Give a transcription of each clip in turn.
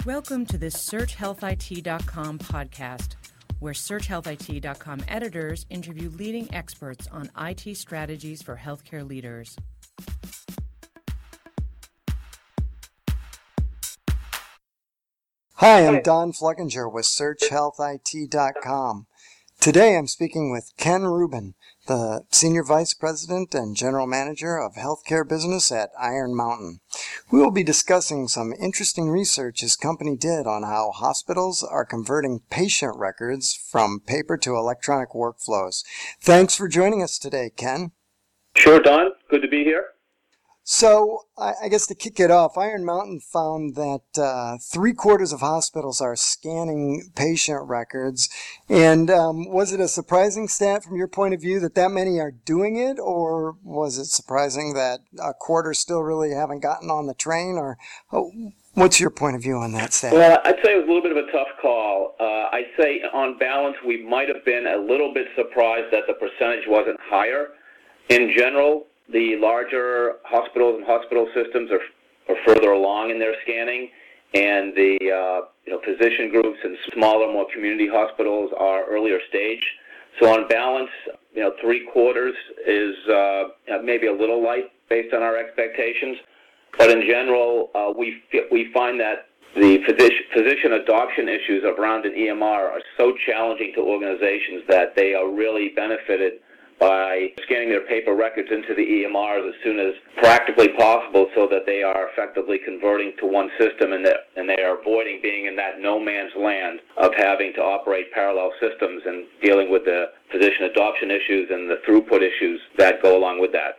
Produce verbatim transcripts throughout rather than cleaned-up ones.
Welcome to the Search Health I T dot com podcast, where Search Health I T dot com editors interview leading experts on I T strategies for healthcare leaders. Hi, I'm Don Fleckinger with Search Health I T dot com. Today I'm speaking with Ken Rubin, the Senior Vice President and General Manager of Healthcare Business at Iron Mountain. We will be discussing some interesting research his company did on how hospitals are converting patient records from paper to electronic workflows. Thanks for joining us today, Ken. Sure, Don. Good to be here. So, I guess to kick it off, Iron Mountain found that uh, three quarters of hospitals are scanning patient records. And um, was it a surprising stat from your point of view that that many are doing it? Or was it surprising that a quarter still really haven't gotten on the train? Or oh, what's your point of view on that stat? Well, I'd say it was a little bit of a tough call. Uh, I'd say on balance, we might have been a little bit surprised that the percentage wasn't higher. In general, the larger hospitals and hospital systems are, are further along in their scanning, and the uh, you know, physician groups and smaller, more community hospitals are earlier stage. So on balance, you know, three quarters is uh, maybe a little light based on our expectations. But in general, uh, we we find that the physician, physician adoption issues around an E M R are so challenging to organizations that they are really benefited by scanning their paper records into the E M Rs as soon as practically possible so that they are effectively converting to one system and, that, and they are avoiding being in that no man's land of having to operate parallel systems and dealing with the physician adoption issues and the throughput issues that go along with that.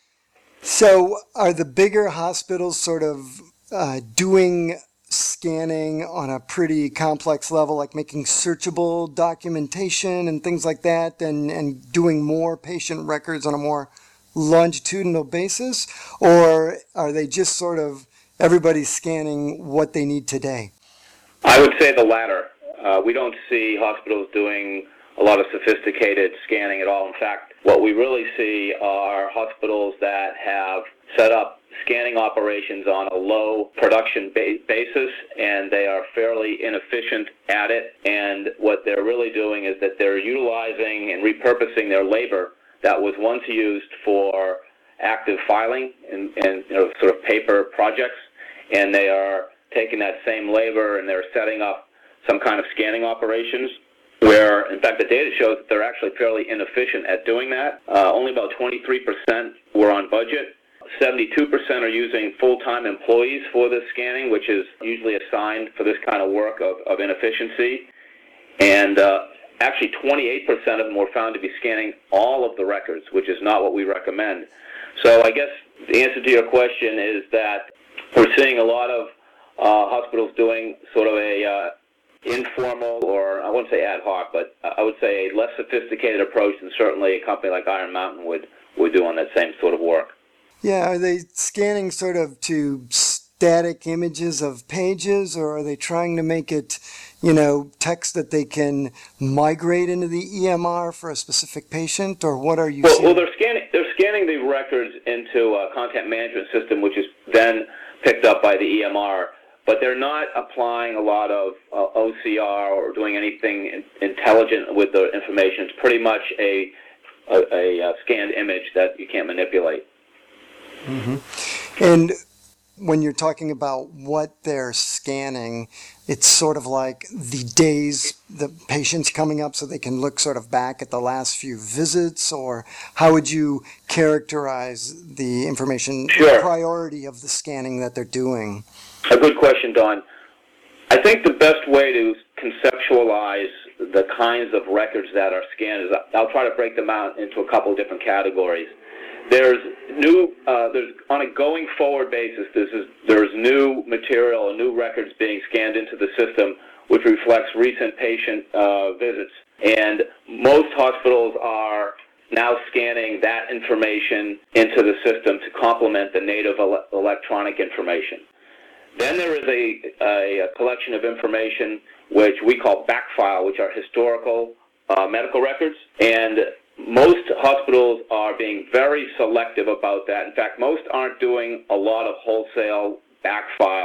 So are the bigger hospitals sort of uh, doing scanning on a pretty complex level, like making searchable documentation and things like that, and, and doing more patient records on a more longitudinal basis? Or are they just sort of everybody's scanning what they need today? I would say the latter. Uh, we don't see hospitals doing a lot of sophisticated scanning at all. In fact, what we really see are hospitals that have set up scanning operations on a low production ba- basis, and they are fairly inefficient at it. And what they're really doing is that they're utilizing and repurposing their labor that was once used for active filing and, and you know, sort of paper projects, and they are taking that same labor and they're setting up some kind of scanning operations where, in fact, the data shows that they're actually fairly inefficient at doing that. Uh, only about twenty-three percent were on budget. seventy-two percent are using full-time employees for this scanning, which is usually assigned for this kind of work of, of inefficiency. And uh, actually twenty-eight percent of them were found to be scanning all of the records, which is not what we recommend. So I guess the answer to your question is that we're seeing a lot of uh, hospitals doing sort of a uh, informal, or I wouldn't say ad hoc, but I would say a less sophisticated approach than certainly a company like Iron Mountain would, would do on that same sort of work. Yeah, are they scanning sort of to static images of pages, or are they trying to make it, you know, text that they can migrate into the E M R for a specific patient, or what are you well, seeing? Well, they're scanning, they're scanning the records into a content management system, which is then picked up by the E M R, but they're not applying a lot of uh, O C R or doing anything in, intelligent with the information. It's pretty much a, a, a scanned image that you can't manipulate. Mm-hmm. And when you're talking about what they're scanning, it's sort of like the days the patient's coming up so they can look sort of back at the last few visits, or how would you characterize the information, Sure. the priority of the scanning that they're doing? A good question, Don. I think the best way to conceptualize the kinds of records that are scanned is I'll try to break them out into a couple of different categories. There's new, uh, there's on a going forward basis, this is, there's new material and new records being scanned into the system which reflects recent patient uh, visits. And most hospitals are now scanning that information into the system to complement the native ele- electronic information. Then there is a, a, a collection of information which we call backfile, which are historical uh, medical records. And most hospitals are being very selective about that. In fact, most aren't doing a lot of wholesale backfile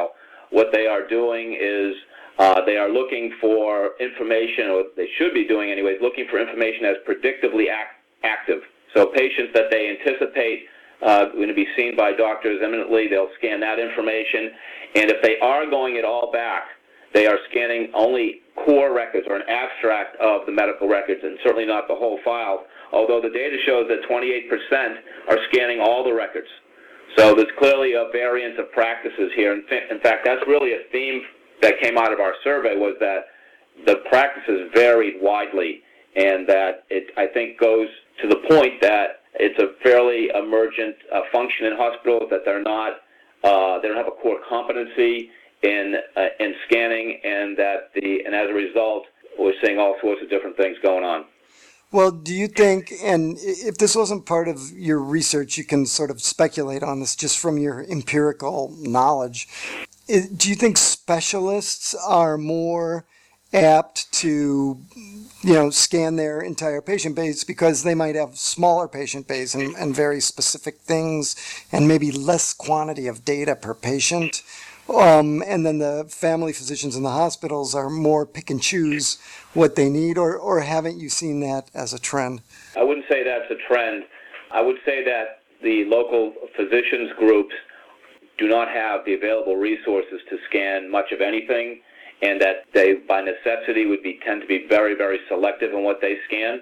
what they are doing is uh, they are looking for information, or they should be doing anyways, looking for information that's predictably act- active. So patients that they anticipate uh, going to be seen by doctors imminently, they'll scan that information. And if they are going it all back, they are scanning only core records or an abstract of the medical records, and certainly not the whole file, although the data shows that twenty-eight percent are scanning all the records. So there's clearly a variance of practices here. In, fa- in fact, that's really a theme that came out of our survey, was that the practices varied widely, and that it, I think, goes to the point that it's a fairly emergent uh, function in hospitals, that they're not, uh, they don't have a core competency in uh, in scanning, and that the and as a result, we're seeing all sorts of different things going on. Well, do you think, and if this wasn't part of your research, you can sort of speculate on this just from your empirical knowledge, do you think specialists are more apt to, you know, scan their entire patient base because they might have smaller patient base and, and very specific things and maybe less quantity of data per patient? Um, and then the family physicians in the hospitals are more pick and choose what they need, or, or haven't you seen that as a trend? I wouldn't say that's a trend. I would say that the local physicians groups do not have the available resources to scan much of anything, and that they, by necessity, would be tend to be very, very selective in what they scan.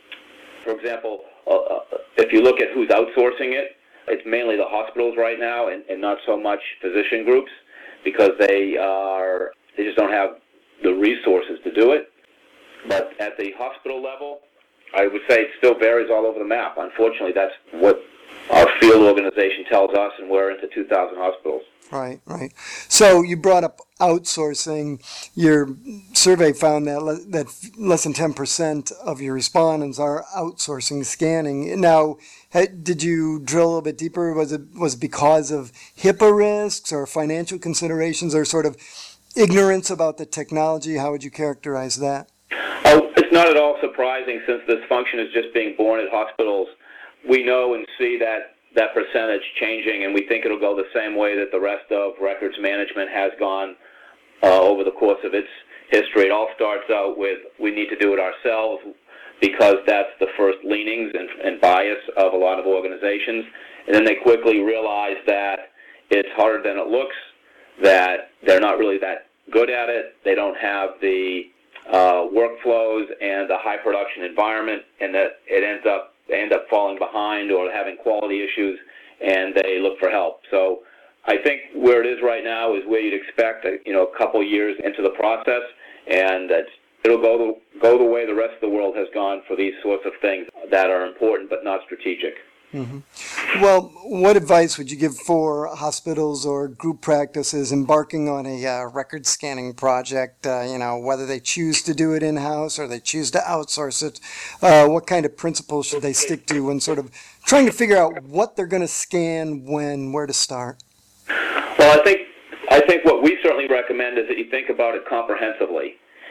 For example, uh, if you look at who's outsourcing it, it's mainly the hospitals right now, and, and not so much physician groups, because they are they just don't have the resources to do it. But at the hospital level, I would say it still varies all over the map. Unfortunately, that's what our field organization tells us, and we're into two thousand hospitals. Right, right. So you brought up outsourcing. Your survey found that le- that less than ten percent of your respondents are outsourcing scanning. Now, did you drill a little bit deeper? Was it was it because of HIPAA risks or financial considerations, or sort of ignorance about the technology? How would you characterize that? Oh, it's not at all surprising, since this function is just being born at hospitals. We know and see that that percentage changing, and we think it'll go the same way that the rest of records management has gone uh, over the course of its history. It all starts out with, we need to do it ourselves, because that's the first leanings and, and bias of a lot of organizations. And then they quickly realize that it's harder than it looks, that they're not really that good at it, they don't have the uh, workflows and the high production environment, and that it ends up they end up falling behind or having quality issues, and they look for help. So I think where it is right now is where you'd expect, you know, a couple years into the process, and it's, it'll go the, go the way the rest of the world has gone for these sorts of things that are important but not strategic. Mm-hmm. Well, what advice would you give for hospitals or group practices embarking on a uh, record scanning project, uh, you know, whether they choose to do it in-house or they choose to outsource it? Uh, what kind of principles should they stick to when sort of trying to figure out what they're going to scan, when, where to start? Well, I think, I think what we certainly recommend is that you think about it comprehensively,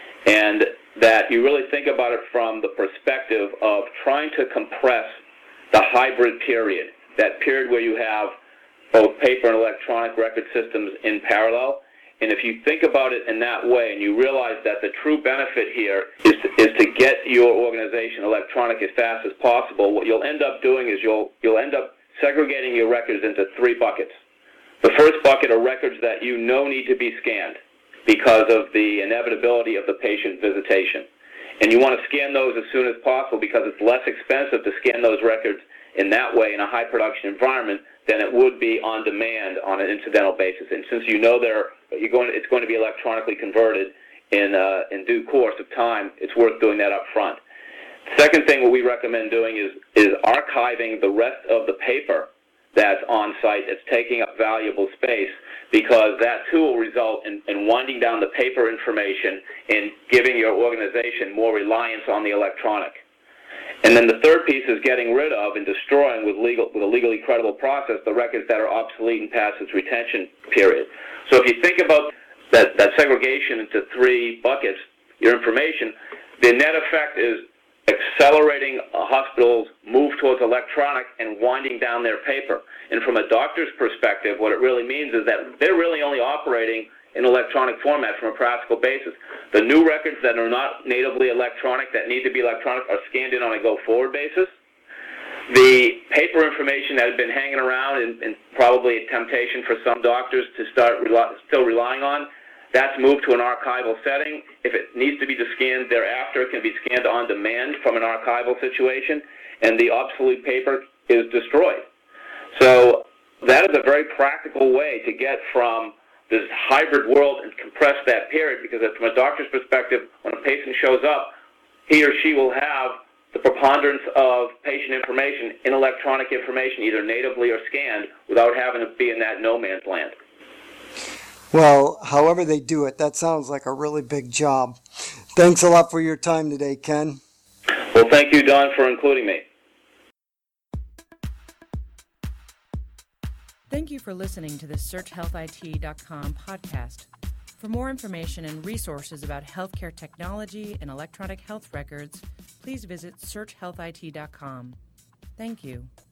and that you really think about it from the perspective of trying to compress the hybrid period, that period where you have both paper and electronic record systems in parallel. And if you think about it in that way, and you realize that the true benefit here is to, is to get your organization electronic as fast as possible, what you'll end up doing is you'll you'll end up segregating your records into three buckets. The first bucket are records that you know need to be scanned because of the inevitability of the patient visitation. And you want to scan those as soon as possible, because it's less expensive to scan those records in that way in a high production environment than it would be on demand on an incidental basis. And since you know they're, you're going, it's going to be electronically converted in uh, in due course of time, it's worth doing that up front. Second thing what we recommend doing is is archiving the rest of the paper that's on site that's taking up valuable space, because that too will result in, in winding down the paper information and giving your organization more reliance on the electronic. And then the third piece is getting rid of and destroying with legal with a legally credible process the records that are obsolete and past its retention period. So if you think about that, that segregation into three buckets, your information, the net effect is accelerating a hospital's move towards electronic and winding down their paper. And from a doctor's perspective, what it really means is that they're really only operating in electronic format from a practical basis. The new records that are not natively electronic, that need to be electronic, are scanned in on a go-forward basis. The paper information that had been hanging around and, and probably a temptation for some doctors to start rely, still relying on, that's moved to an archival setting. If it needs to be scanned thereafter, it can be scanned on demand from an archival situation, and the obsolete paper is destroyed. So that is a very practical way to get from this hybrid world and compress that period, because from a doctor's perspective, when a patient shows up, he or she will have the preponderance of patient information in electronic information, either natively or scanned, without having to be in that no man's land. Well, however they do it, that sounds like a really big job. Thanks a lot for your time today, Ken. Well, thank you, Don, for including me. Thank you for listening to the search health I T dot com podcast. For more information and resources about healthcare technology and electronic health records, please visit search health I T dot com. Thank you.